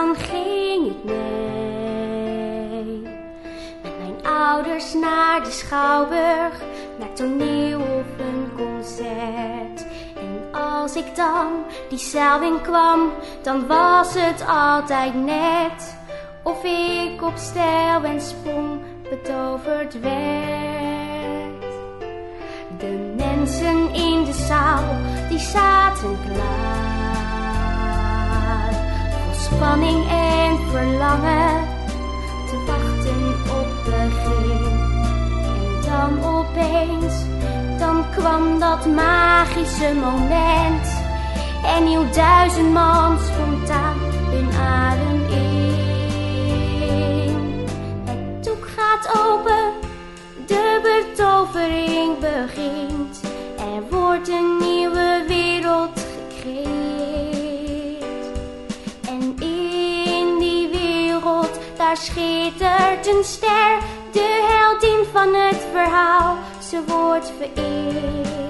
dan ging ik mee met mijn ouders naar de Schouwburg, naar toneel of een concert. En als ik dan die zaal in kwam, dan was het altijd net of ik op stijl en sprong betoverd werd. De mensen in de zaal, die zaten klaar, vol spanning en verlangen, te wachten op begin. En dan opeens, dan kwam dat magische moment, en nieuw 1000 man spontaan hun adem in. Het doek gaat open, de betovering begint. Er wordt een nieuwe wereld gecreëerd. En in die wereld, daar schittert een ster. De heldin van het verhaal, ze wordt vereerd.